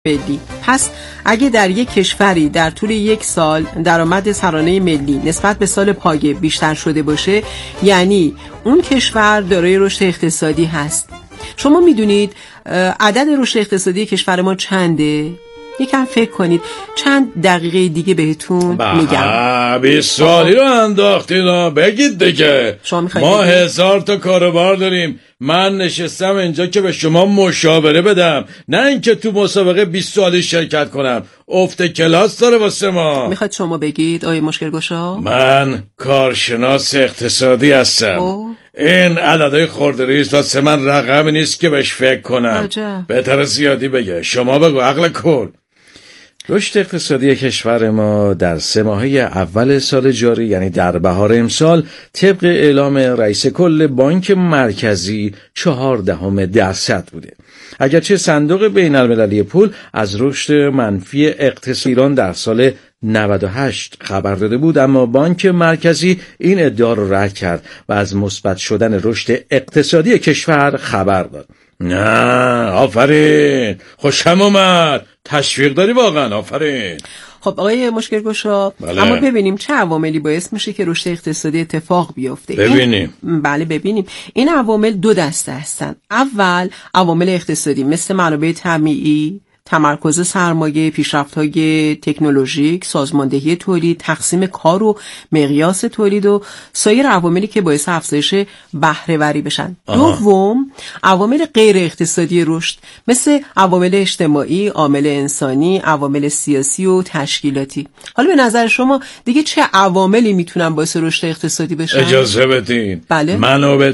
ملی. پس اگه در یک کشوری در طول یک سال درآمد سرانه ملی نسبت به سال پایه بیشتر شده باشه، یعنی اون کشور دارای رشد اقتصادی هست. شما میدونید عدد رشد اقتصادی کشور ما چنده؟ یکم فکر کنید. چند دقیقه دیگه بهتون میگم. 20 سالی رو انداختید، بگید دیگه. ما 1000 تا کاروبار داریم. من نشستم اینجا که به شما مشاوره بدم، نه اینکه تو مسابقه 20 سالی شرکت کنم. افت کلاس داره واسه ما. میخواد شما بگید آقای مشکلگشا؟ من کارشناس اقتصادی هستم. این عددهای خردریز واسه من رقمی نیست که بهش فکر کنم. بهتره زیادی بگه. شما بگو عقل کل. رشد اقتصادی کشور ما در 3 ماهه اول سال جاری، یعنی در بهار امسال، طبق اعلام رئیس کل بانک مرکزی 0.4% بوده. اگرچه صندوق بین المللی پول از رشد منفی اقتصاد ایران در سال 98 خبر داده بود، اما بانک مرکزی این ادعا را رد کرد و از مثبت شدن رشد اقتصادی کشور خبر داد. نه، آفرین، خوشم اومد، تشویق داری واقعا، آفرین. خب آقای مشکلگشا، بله. اما ببینیم چه عواملی باعث میشه که رشد اقتصادی اتفاق بیفته. ببینیم. بله ببینیم. این عوامل 2 دسته هستن. اول عوامل اقتصادی مثل منابع طبیعی، تمرکز سرمایه، پیشرفت‌های تکنولوژیک، سازماندهی تولید، تقسیم کار و مقیاس تولید و سایر عواملی که باعث افزایش بهره‌وری بشن. دوم، عوامل غیر اقتصادی رشد مثل عوامل اجتماعی، عامل انسانی، عوامل سیاسی و تشکیلاتی. حالا به نظر شما دیگه چه عواملی میتونن باعث رشد اقتصادی بشن؟ اجازه بدین. بله؟ منابع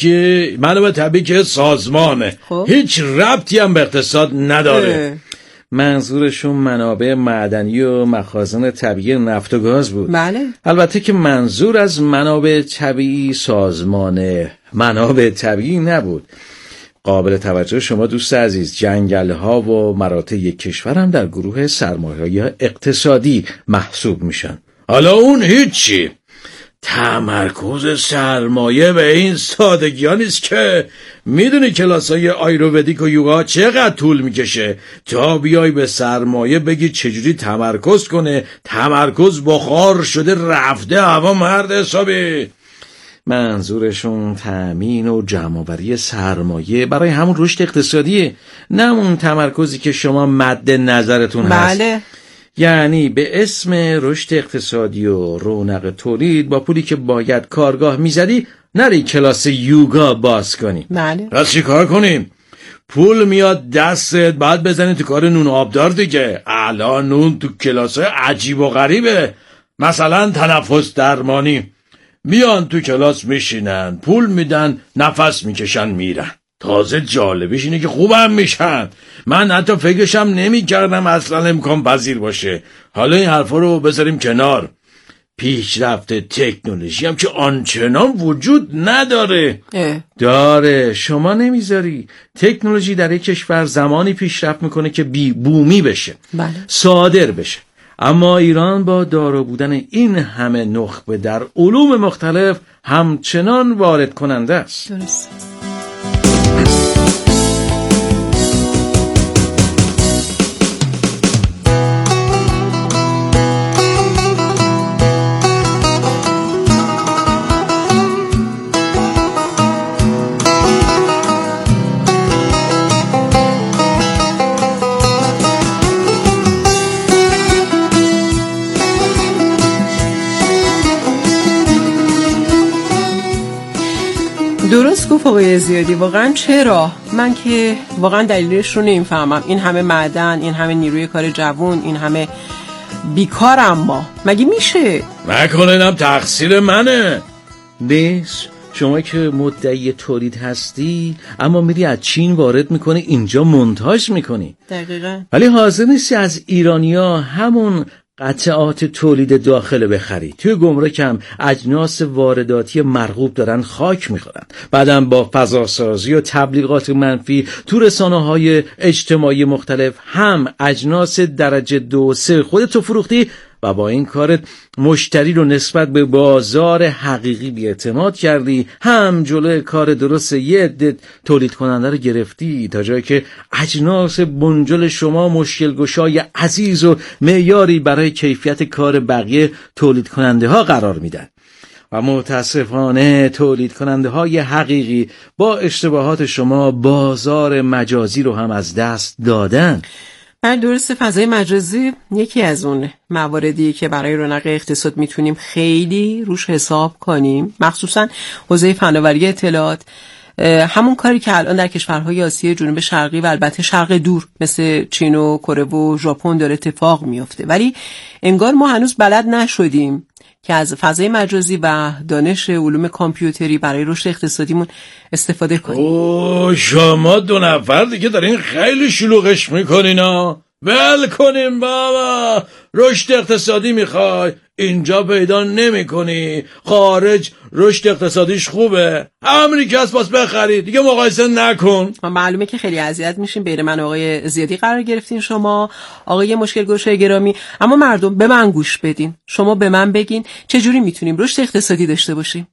طبیعی سازمانه. هیچ ربطی هم به اقتصاد نداره. منظورشون منابع معدنی و مخازن طبیعی نفت و گاز بود. بله. البته که منظور از منابع طبیعی سازمان منابع طبیعی نبود. قابل توجه شما دوست عزیز، جنگل‌ها و مراتع یک کشور هم در گروه سرمایه‌های اقتصادی محسوب میشن. حالا اون هیچی. تمرکز سرمایه به این سادگی ها نیست که. میدونی کلاسای آیروودیک و یوگا چقدر طول میکشه تا بیای به سرمایه بگی چجوری تمرکز کنه. تمرکز بخار شده رفته هوا مرد حسابی. منظورشون تأمین و جمع‌آوری سرمایه برای همون رشد اقتصادیه، نه اون تمرکزی که شما مد نظرتون هست. بله. یعنی به اسم رشد اقتصادی و رونق تولید با پولی که باید کارگاه میزدی نری کلاس یوگا باز کنی. بله. پس چی کار کنیم؟ پول میاد دستت، بعد بزنی تو کار نون آبدار دیگه. الان نون تو کلاسای عجیب و غریبه، مثلا تنفس درمانی. میان تو کلاس میشینن، پول میدن، نفس میکشن میرن. تازه جالبش اینه که خوبم میشن. من حتی فکرشم نمی کردم اصلا امکان پذیر باشه. حالا این حرفا رو بذاریم کنار. پیشرفت تکنولوژی هم که آنچنان وجود نداره. داره، شما نمیذاری. تکنولوژی در یک کشور زمانی پیشرفت میکنه که بومی بشه. بله. صادر بشه. اما ایران با دارا بودن این همه نخبه در علوم مختلف همچنان وارد کننده است. درست. درست گفت آقای زیادی. واقعا چرا؟ من که واقعا دلیلش رو نمیفهمم. این همه معدن، این همه نیروی کار جوان، این همه بیکارم ما. مگه میشه؟ نکنه اینم تقصیر منه. نیست. شما که مدعی تولید هستی اما میری از چین وارد میکنی اینجا منتاج میکنی. دقیقاً. ولی حاضر نیستی از ایرانیا همون قطعات تولید داخل بخری. توی گمرک هم اجناس وارداتی مرغوب دارن خاک میخورن. بعدم با فضاسازی و تبلیغات منفی تو رسانه‌های اجتماعی مختلف هم اجناس درجه 2 و 3 خودتو فروختی و با این کارت مشتری رو نسبت به بازار حقیقی بی‌اعتماد کردی، هم جلوی کار درست یه عده تولید کننده رو گرفتی تا جایی که اجناس بنجل شما مشکل گشای عزیز و معیاری برای کیفیت کار بقیه تولید کننده ها قرار میدن. و متاسفانه تولید کننده های حقیقی با اشتباهات شما بازار مجازی رو هم از دست دادن. من درست فضای مجازی یکی از اون مواردی که برای رونق اقتصاد میتونیم خیلی روش حساب کنیم، مخصوصا حوزه فناوری اطلاعات. همون کاری که الان در کشورهای آسیای جنوب شرقی و البته شرق دور مثل چین و کره و ژاپن داره اتفاق میفته، ولی انگار ما هنوز بلد نشدیم که از فضای مجازی و دانش علوم کامپیوتری برای رشد اقتصادیمون استفاده کنیم. شما دو نفر دیگه دارین خیلی شلوغش میکنین ها. ول کنیم بابا، رشد اقتصادی میخوای اینجا پیدا نمی کنی، خارج رشد اقتصادیش خوبه، امریکا است باز بخری، دیگه مقایسه نکن. معلومه که خیلی اذیت میشین، بین من آقای زیادی قرار گرفتین شما آقای مشکل گشای گرامی، اما مردم به من گوش بدین، شما به من بگین چجوری میتونیم رشد اقتصادی داشته باشیم.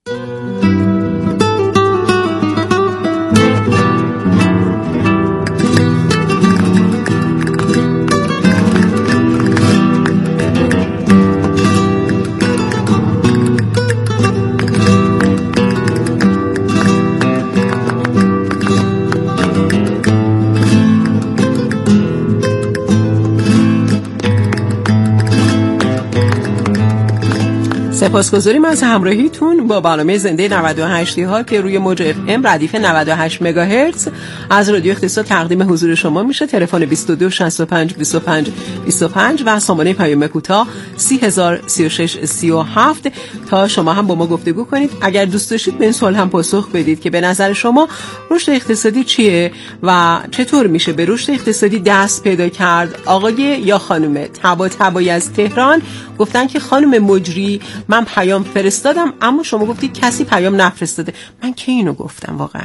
سپاسگزاریم از همراهیتون با برنامه زنده 98 ها که روی موج اف ام ردیف 98 مگاهرتز از رادیو اقتصاد تقدیم حضور شما میشه. تلفن 22 65 25 25 و سامانه پیام کوتاه 30036 37 تا شما هم با ما گفتگو کنید. اگر دوست داشتید به این سوال هم پاسخ بدید که به نظر شما رشد اقتصادی چیه و چطور میشه به رشد اقتصادی دست پیدا کرد. آقای یا خانم طباطبایی از تهران گفتن که خانم مجری من پیام فرستادم اما شما گفتید کسی پیام نفرستاده. من که اینو گفتم واقعا؟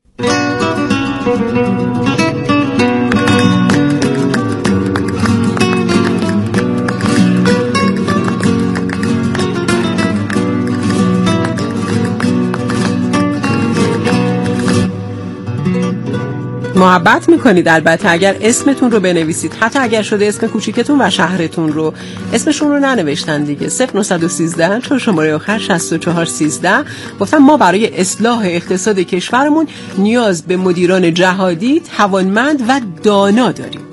محبت میکنید البته اگر اسمتون رو بنویسید، حتی اگر شده اسم کوچیکتون و شهرتون رو، اسمشون رو ننوشتن دیگه. 0913 چون شماره آخر 6413 گفتم ما برای اصلاح اقتصاد کشورمون نیاز به مدیران جهادی توانمند و دانا داریم.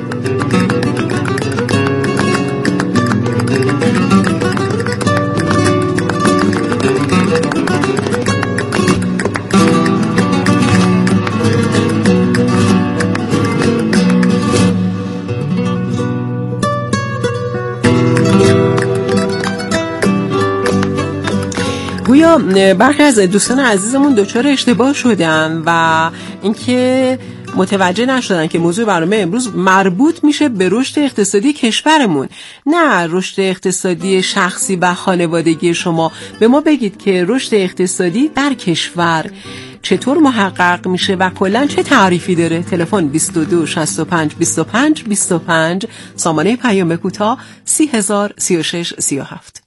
گویا برخی از دوستان عزیزمون دچار اشتباه شدن و اینکه متوجه نشدن که موضوع برنامه امروز مربوط میشه به رشد اقتصادی کشورمون، نه رشد اقتصادی شخصی و خانوادگی شما. به ما بگید که رشد اقتصادی در کشور چطور محقق میشه و کلاً چه تعریفی داره. تلفن 22 65 25 25 سامانه پیام کوتاه 30036 37.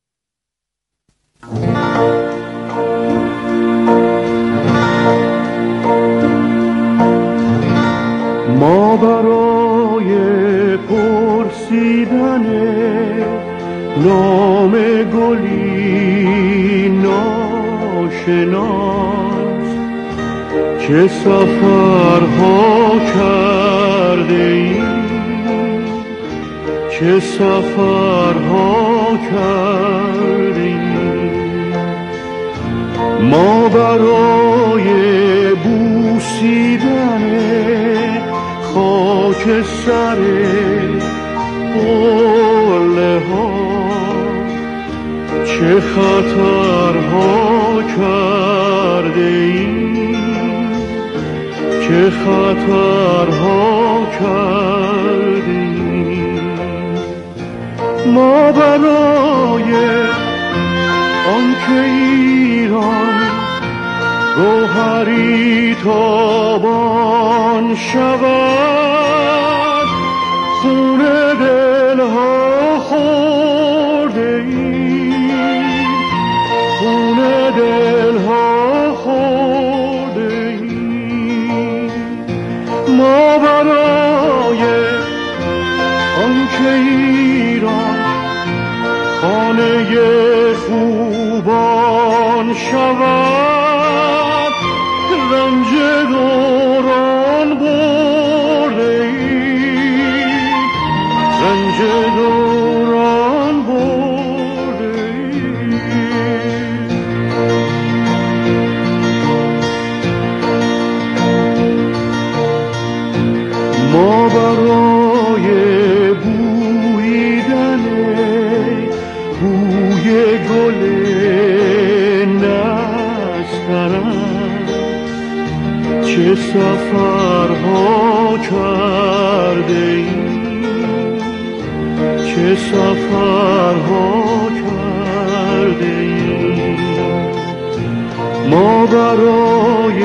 ما برای پرسیدن نام گلی ناشناس چه سفرها کرده ایم، چه سفرها کرده ایم. ما برای بوسیدن خاک سر قله ها چه خطرها کرده ایم، چه خطرها کرده ایم. ما برای آنکه ایران گوهری تابان شود خون دلها خود که ایران خانه خوبان شود، رنج دوران برده ای، رنج دوران برده ای. ما برای بویدن بوی گل نسترن چه سفرها کرده ایم، چه سفرها کرده ایم. ما برای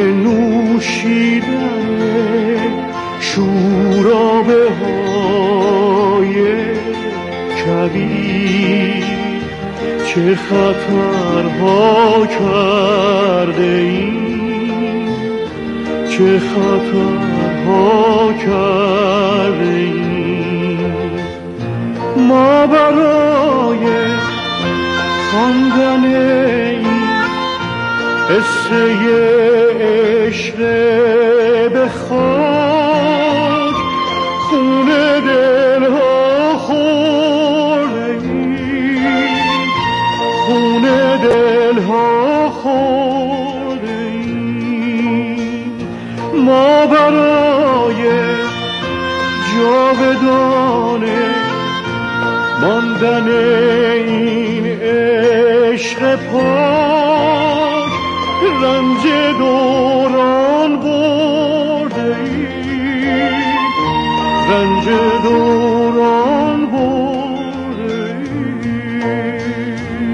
نوشیدن شورابه های کبیر چه خطرها کرده ایم، چه خطرها کرده ایم. ما برای خواندن این قصه عشق به خاک خون دلها خورده ایم، خون دلها خورده ایم. ما برای جاودانه ماندن این عشق پاک رنج دوران برده ایم، رنج دوران برده ایم.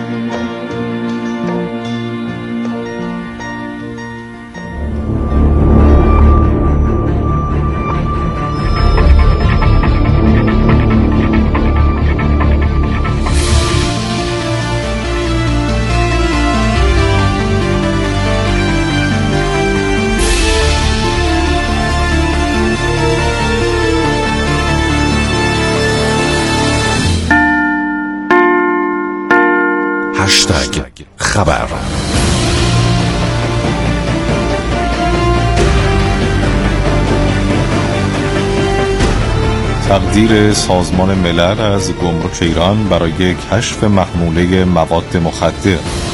خبر. تقدیر سازمان ملل از گمرک ایران برای کشف محموله مواد مخدر.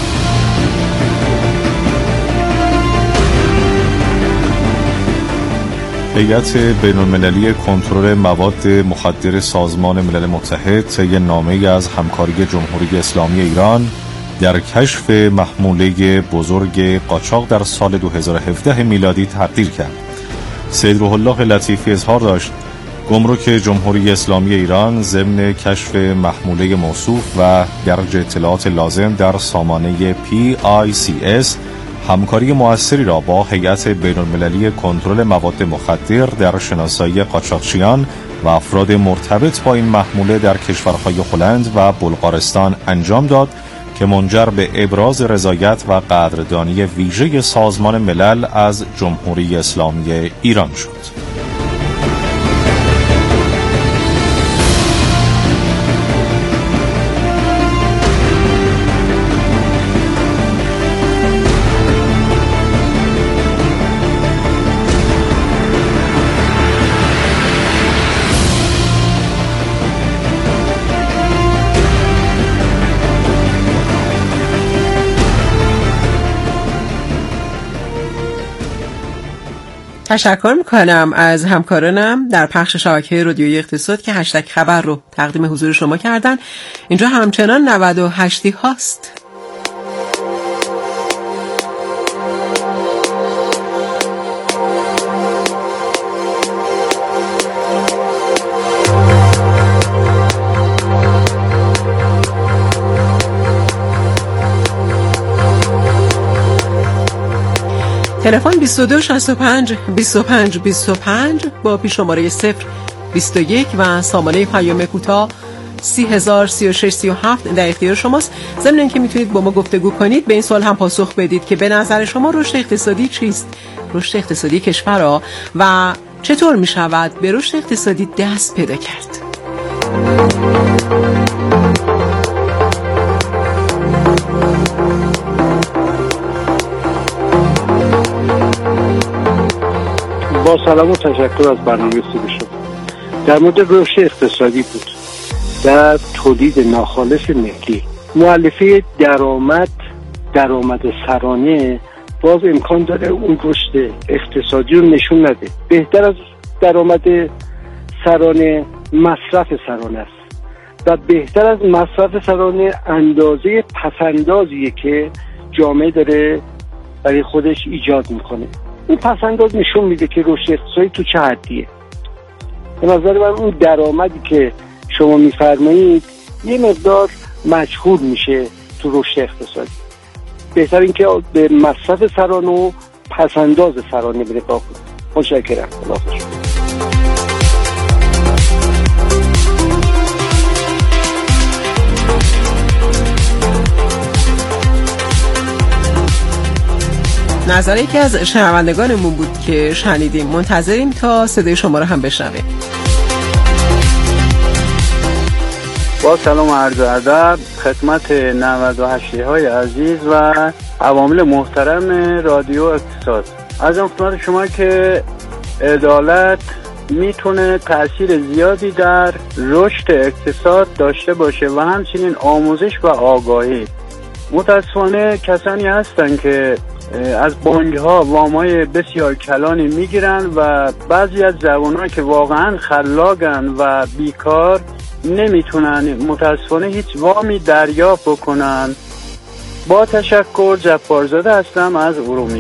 هیئت بین‌المللی کنترل مواد مخدر سازمان ملل متحد طی نامه‌ای از همکاری جمهوری اسلامی ایران در کشف محموله بزرگ قاچاق در سال 2017 میلادی تقدیر کرد. سید روح الله لطیفی اظهار داشت گمرک جمهوری اسلامی ایران ضمن کشف محموله موصوف و درج اطلاعات لازم در سامانه PICS همکاری موثری را با هیئت بین‌المللی کنترل مواد مخدر در شناسایی قاچاقچیان و افراد مرتبط با این محموله در کشورهای هلند و بلغارستان انجام داد که منجر به ابراز رضایت و قدردانی ویژه سازمان ملل از جمهوری اسلامی ایران شد. تشکر میکنم از همکارانم در پخش شبکه رادیویی اقتصاد که هشتگ خبر رو تقدیم حضور شما کردن. اینجا همچنان 98 هاست. تلفن 22 65 25 25 با پیش‌شماره 021 و سامانه پیام کوتاه 3003637 در اختیار شماست. ضمن اینکه میتونید با ما گفتگو کنید، به این سوال هم پاسخ بدید که به نظر شما رشد اقتصادی چیست؟ رشد اقتصادی کشورها و چطور می شود به رشد اقتصادی دست پیدا کرد؟ با سلام و تشکر از برنامه خوب شد. در مورد رشد اقتصادی بود در تولید ناخالص ملی. مؤلفه درآمد سرانه باز امکان داره اون رشد اقتصادی رو نشون نده. بهتر از درآمد سرانه مصرف سرانه است و بهتر از مصرف سرانه اندازه پسندازیه که جامعه داره برای خودش ایجاد میکنه. این پسنداز نشون میده که رشد اقتصادی تو چه حدیه. به نظر من اون درآمدی که شما میفرمایید یه مقدار مجهول میشه تو رشد اقتصادی. بهتر این که به مصرف سرانه و پسنداز سرانه نگاه کنید. متشکرم. نظر یکی از شنوندگانمون بود که شنیدیم. منتظریم تا صدای شما رو هم بشنویم. با سلام و عرض ادب خدمت 98 های عزیز و عوامل محترم رادیو اقتصاد. از خدمت شما که عدالت میتونه تأثیر زیادی در رشد اقتصاد داشته باشه و همچنین آموزش و آگاهی. متاسفانه کسانی هستن که از بانک‌ها وام‌های بسیار کلانی میگیرن و بعضی از جوان‌ها که واقعاً خلاقن و بیکار نمیتونن متاسفانه هیچ وامی دریافت بکنن. با تشکر، جبارزاده هستم از ارومیه.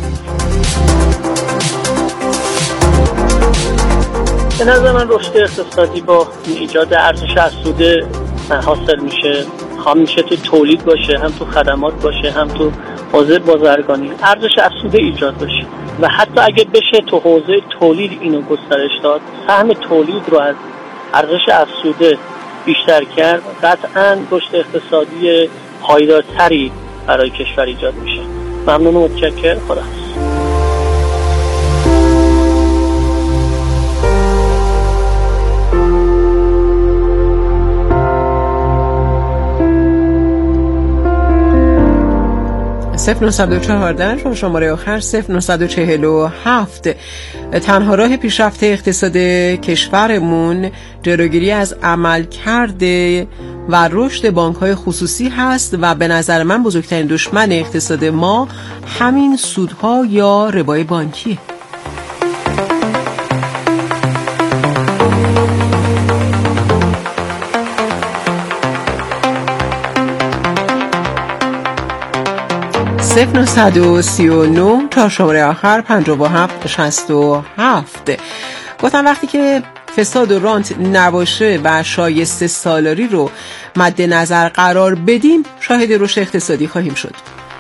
به نظر من رشد اقتصادی با ایجاد ارزش افزوده حاصل میشه. هم میشه تو تولید باشه، هم تو خدمات باشه، هم تو حوزه بازرگانی ارزش افزوده ایجاد بشه و حتی اگه بشه تو حوزه تولید اینو گسترش داد، سهم تولید رو از ارزش افزوده بیشتر کرد، قطعاً رشد اقتصادی پایدارتری برای کشور ایجاد میشه. ممنون و متشکرم. خداحافظ. (0914) شماره آخر 0947. تنها راه پیشرفت اقتصاد کشورمون جلوگیری از عملکرد و رشد بانک‌های خصوصی هست و به نظر من بزرگترین دشمن اقتصاد ما همین سودها یا ربای بانکیه. (0939) تا شماره آخر 5767. گفتم وقتی که فساد و رانت نباشه و شایسته سالاری رو مد نظر قرار بدیم شاهد رشد اقتصادی خواهیم شد.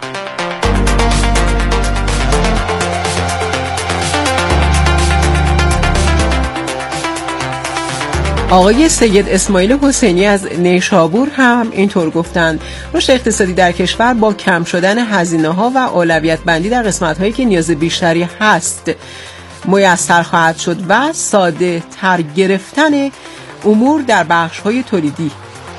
آقای سید اسماعیل حسینی از نیشابور هم اینطور گفتند: رشد اقتصادی در کشور با کم شدن هزینه‌ها و اولویت بندی در قسمت‌هایی که نیاز بیشتری هست میسر خواهد شد و ساده تر گرفتن امور در بخش‌های تولیدی.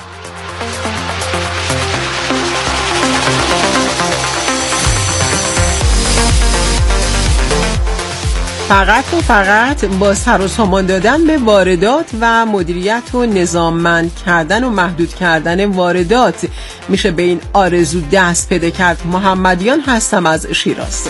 فقط با سر و سامان دادن به واردات و مدیریت و نظاممند کردن و محدود کردن واردات میشه به این آرزو دست پیدا کرد. محمدیان هستم از شیراز.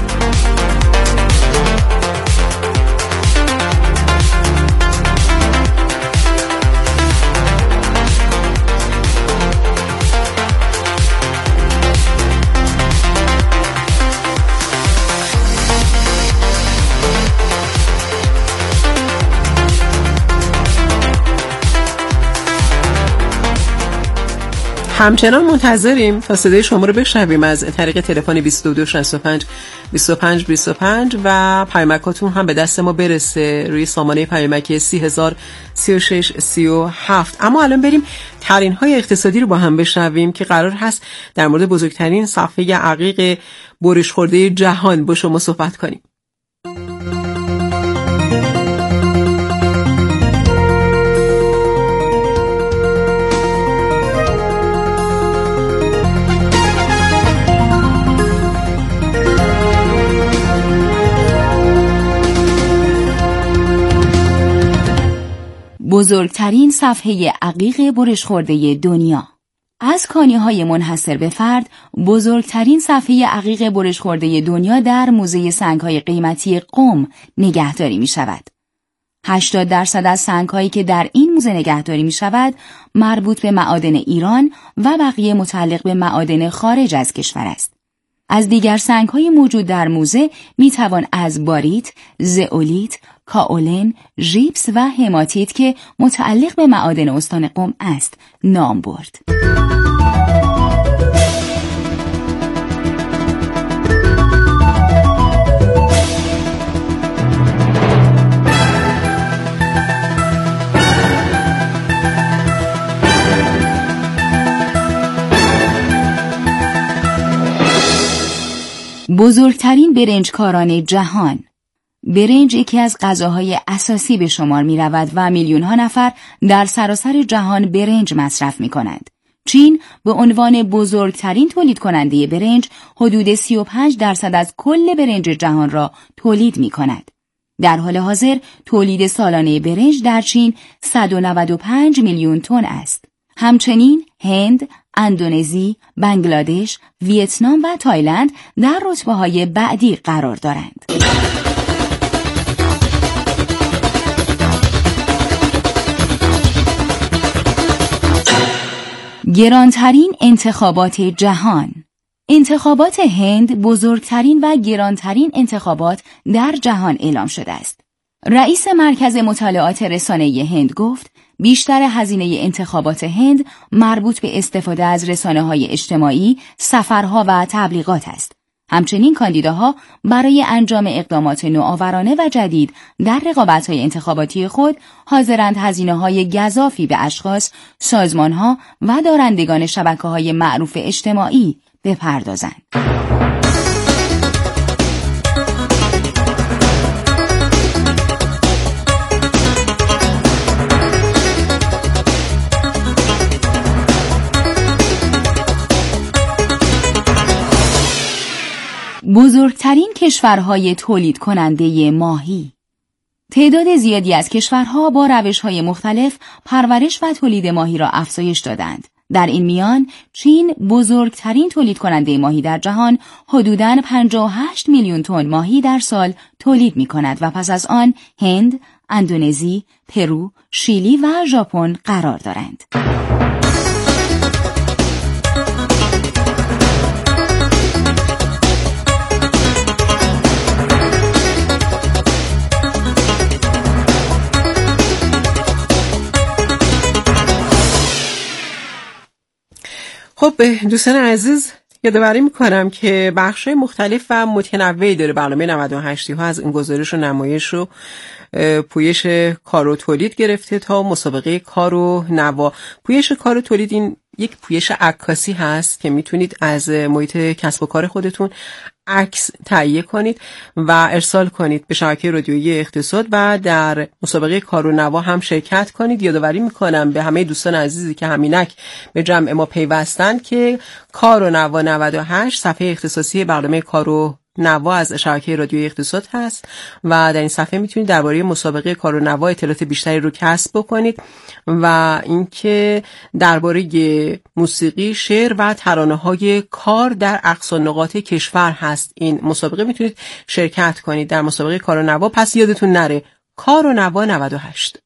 همچنان منتظریم تا صدای شما رو بشنویم از طریق تلفن 22 65 25 25 و پیامکاتون هم به دست ما برسه روی سامانه پیامکی 3036 37. اما الان بریم ترین‌های اقتصادی رو با هم بشنویم که قرار هست در مورد بزرگترین صفحه عقیق برش خورده جهان با شما صحبت کنیم. بزرگترین صفحه عقیق برش خورده دنیا. از کانی‌های منحصر به فرد، بزرگترین صفحه عقیق برش خورده دنیا در موزه سنگ‌های قیمتی قم نگهداری می‌شود. 80% از سنگ‌هایی که در این موزه نگهداری می‌شود، مربوط به معادن ایران و بقیه متعلق به معادن خارج از کشور است. از دیگر سنگ‌های موجود در موزه می‌توان از باریت، زئولیت، کائولن، ژیپس و هماتیت که متعلق به معادن استان قم است نام برد. بزرگترین برنجکاران جهان. برنج یکی از غذاهای اساسی به شمار می رود و میلیون ها نفر در سراسر جهان برنج مصرف می کنند. چین به عنوان بزرگترین تولید کننده برنج حدود 35% از کل برنج جهان را تولید می کند. در حال حاضر تولید سالانه برنج در چین 195 میلیون تن است. همچنین هند، اندونزی، بنگلادش، ویتنام و تایلند در رتبه‌های بعدی قرار دارند. گرانترین انتخابات جهان. انتخابات هند بزرگترین و گرانترین انتخابات در جهان اعلام شده است. رئیس مرکز مطالعات رسانه‌ای هند گفت بیشتر هزینه انتخابات هند مربوط به استفاده از رسانه‌های اجتماعی، سفرها و تبلیغات است. همچنین کاندیداها برای انجام اقدامات نوآورانه و جدید در رقابت‌های انتخاباتی خود حاضرند هزینه‌های گزافی به اشخاص، سازمان‌ها و دارندگان شبکه‌های معروف اجتماعی بپردازند. بزرگترین کشورهای تولید کننده ماهی. تعداد زیادی از کشورها با روش‌های مختلف پرورش و تولید ماهی را افزایش دادند. در این میان چین بزرگترین تولید کننده ماهی در جهان حدوداً 58 میلیون تن ماهی در سال تولید می‌کند و پس از آن هند، اندونزی، پرو، شیلی و ژاپن قرار دارند. خب دوستان عزیز، یادآوری میکنم که بخش‌های مختلف و متنوعی داره برنامه 98 ها، از این گزارش و نمایش و پویش کار و تولید گرفته تا مسابقه کار و نوا. پویش کار و تولید این یک پویش عکاسی هست که میتونید از محیط کسب و کار خودتون عکس تهیه کنید و ارسال کنید به شبکه رادیویی اقتصاد و در مسابقه کار و نوا هم شرکت کنید. یادآوری میکنم به همه دوستان عزیزی که همینک به جمع ما پیوستند که کار و نوا 98 صفحه اختصاصی برنامه کار و نوا از شبکه رادیویی اقتصاد هست و در این صفحه میتونید درباره مسابقه کار و نوا اطلاعات بیشتری رو کسب بکنید و اینکه درباره موسیقی، شعر و ترانه‌های کار در اقصا نقاط کشور هست. این مسابقه میتونید شرکت کنید در مسابقه کار و نوا. پس یادتون نره کار و نوا 98.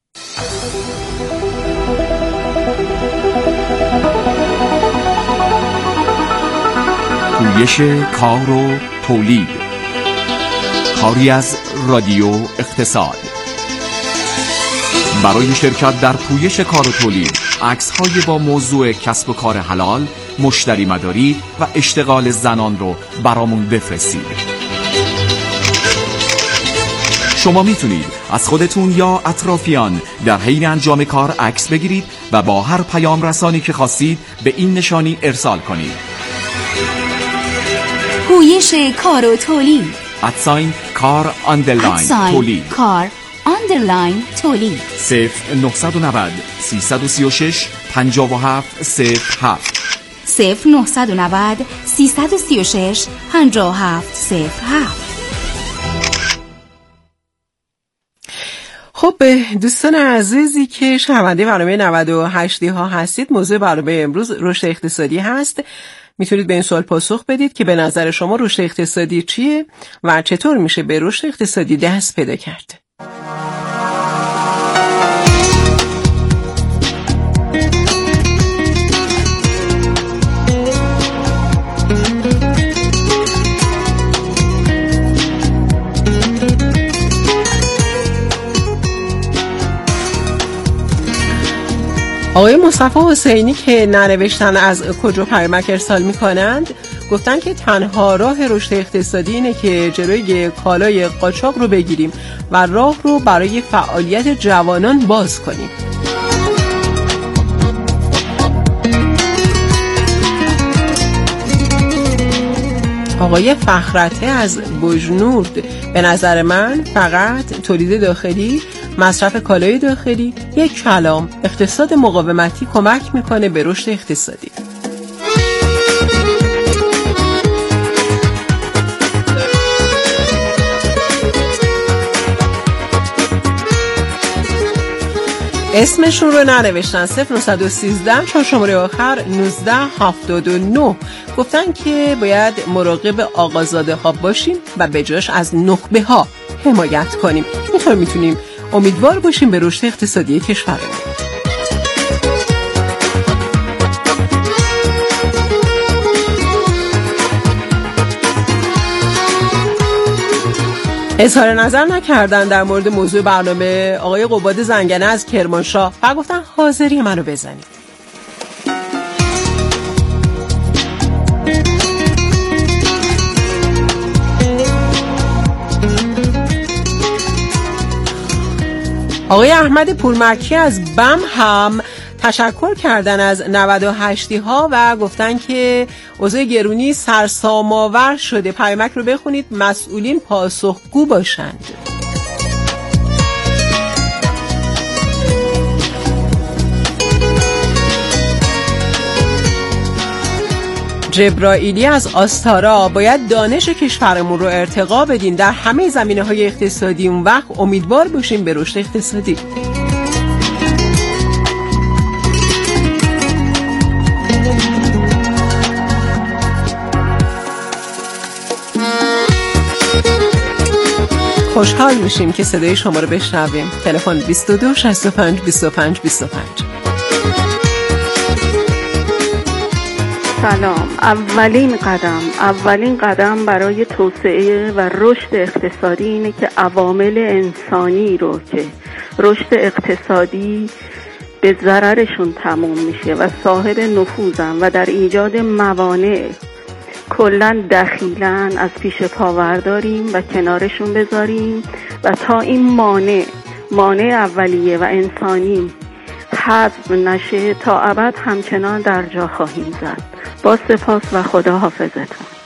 پویش کار و تولید، کاری از رادیو اقتصاد. برای شرکت در پویش کار و تولید، عکس‌های با موضوع کسب و کار حلال، مشتری مداری و اشتغال زنان رو برامون بفرستید. شما میتونید از خودتون یا اطرافیان در حین انجام کار عکس بگیرید و با هر پیام رسانی که خواستید به این نشانی ارسال کنید. پویش کار و تولید کار آندرلاین تولید تولید 0990 336 5707 0990 336 5707. خب خب دوستان عزیزی که شنونده برنامه 98 ها هستید، موضوع برنامه امروز رشد اقتصادی هست. میتونید به این سوال پاسخ بدید که به نظر شما رشد اقتصادی چیه و چطور میشه به رشد اقتصادی دست پیدا کرد؟ آقای مصطفی حسینی که ننوشتن از کجا پیامک ارسال میکنند، گفتن که تنها راه رشد اقتصادی اینه که جلوی کالای قاچاق رو بگیریم و راه رو برای فعالیت جوانان باز کنیم. آقای فخرته از بجنورد، به نظر من فقط تولید داخلی، مصرف کالای داخلی، یک کلام اقتصاد مقاومتی کمک میکنه به رشد اقتصادی. اسمشون رو ننوشتن. 0913 چون شماره آخر 1979 گفتن که باید مراقب آقازاده ها باشیم و به جاش از نخبه ها حمایت کنیم. اینطور میتونیم امیدوار باشیم به رشد اقتصادی کشورمون. اظهار نظر نکردن در مورد موضوع برنامه آقای قباد زنگنه از کرمانشاه و گفتن حاضری منو بزنید. آقای احمد پورمکی از بم هم تشکر کردن از 98 ها و گفتن که اوضاع گرونی سرسام‌آور شده. پیامک رو بخونید، مسئولین پاسخگو باشند. جبرائیلی از آستارا، باید دانش کشورمون رو ارتقا بدیم در همه زمینه‌های اقتصادی، اون وقت امیدوار باشیم به رشد اقتصادی. خوشحال میشیم که صدای شما رو بشنویم. تلفن 22 65 25 25. سلام. اولین قدم برای توسعه و رشد اقتصادی اینه که عوامل انسانی رو که رشد اقتصادی به ضررشون تموم میشه و صاحب نفوذن و در ایجاد موانع کلن دخیلن از پیش پا ورداریم و کنارشون بذاریم و تا این مانع اولیه و انسانی حذف نشه تا ابد همچنان در جا خواهیم زد. با سپاس و خدا حافظتون.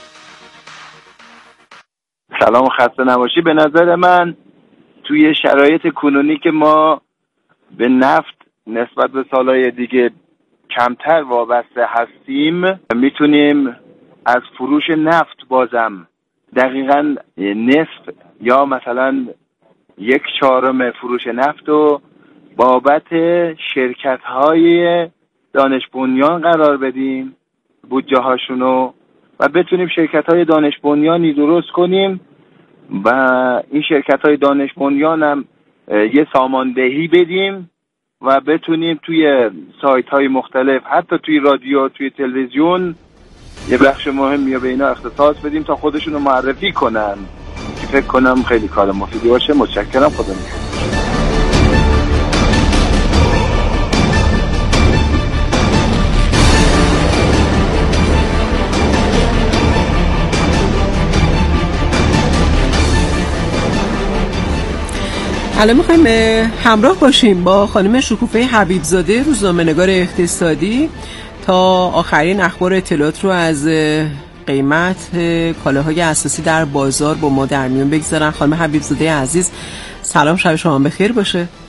سلام و خسته نباشی. به نظر من توی شرایط کنونی که ما به نفت نسبت به سالهای دیگه کمتر وابسته هستیم، میتونیم از فروش نفت بازم دقیقاً نصف یا مثلا 1/4 فروش نفت رو بابت شرکت‌های دانش بنیان قرار بدیم، بودجه هاشونو، و بتونیم شرکت‌های دانش بنیانی درست کنیم و این شرکت‌های دانش بنیان هم یه ساماندهی بدیم و بتونیم توی سایت‌های مختلف، حتی توی رادیو، توی تلویزیون، یه بخش مهمی رو به اینا اختصاص بدیم تا خودشونو معرفی کنن، که فکر کنم خیلی کار مفیدی باشه. متشکرم. خدا نگهدار. الان میخوایم همراه باشیم با خانم شکوفه حبیبزاده، روزنامه‌نگار اقتصادی، تا آخرین اخبار اطلاعات رو از قیمت کالاهای اساسی در بازار با ما در میون بگذارن. خانم حبیبزاده عزیز، سلام، شب شما بخیر باشه.